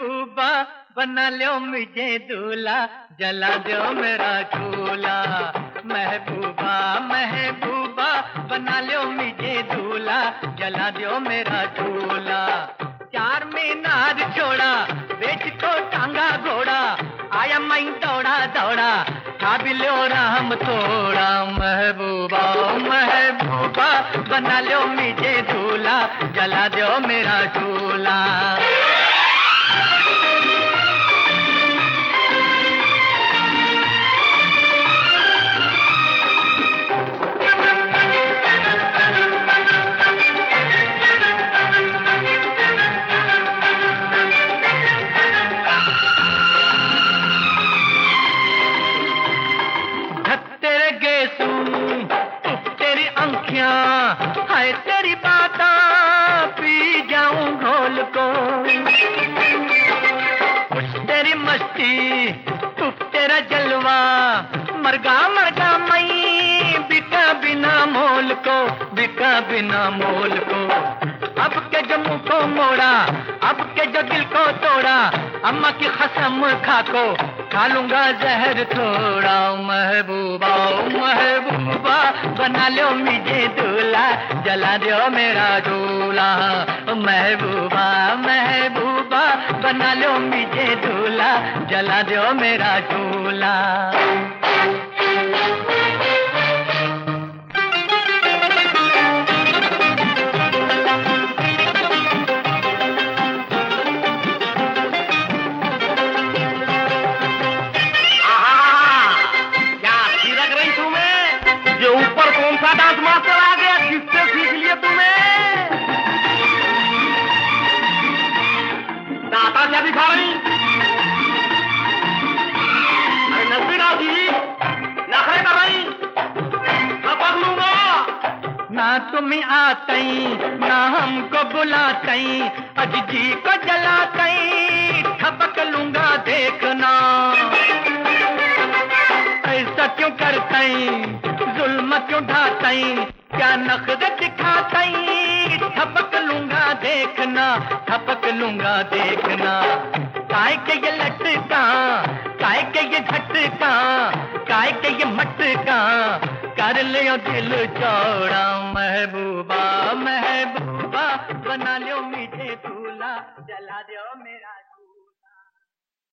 महबूबा बना लो मुझे दूल्हा, जला दो मेरा चूल्हा। महबूबा महबूबा बना लो मुझे दूल्हा, जला दो मेरा चूल्हा। चार मीनार छोड़ा बेच को टांगा घोड़ा, आया मैं दौड़ा दौड़ा खा भी लो राम थोड़ा। महबूबा महबूबा बना लो मुझे दूल्हा, जला दो मेरा चूल्हा। हाय तेरी बात पी जाऊं घोल को, तेरी मस्ती तेरा जलवा, मरगा मरगा मैं बिका बिना मोल को, बिका बिना मोल को। अब के जो मुंह को मोड़ा, अब के जो दिल को तोड़ा, अम्मा की कसम खा को खा लूंगा जहर थोड़ा। महबूबा महबूबा बना लो मुझे दूल्हा, जला दो मेरा दूल्हा। महबूबा महबूबा बना लो मुझे दूल्हा, जला दो मेरा दूल्हा। डांस मास्टर आ गया, किससे सीख लिया तुम्हें? दाता क्या दिखा रही? अरे नजर डाल दी, नखरे कर रही, पकड़ लूंगा। ना तुम्हें आतई ना हमको बुलातई, अजी को जलातई ठपक लूंगा देखना। ऐसा क्यों करतई जुल्म क्यों ढातई, क्या नखरे दिखातई ठपक लूंगा देखना, ठपक लूंगा देखना। काय के ये लटका, काय के ये झटका, काय के ये मटका, कर लियो दिल चौड़ा। महबूबा महबूबा बना लो मुझे दूल्हा, जला दो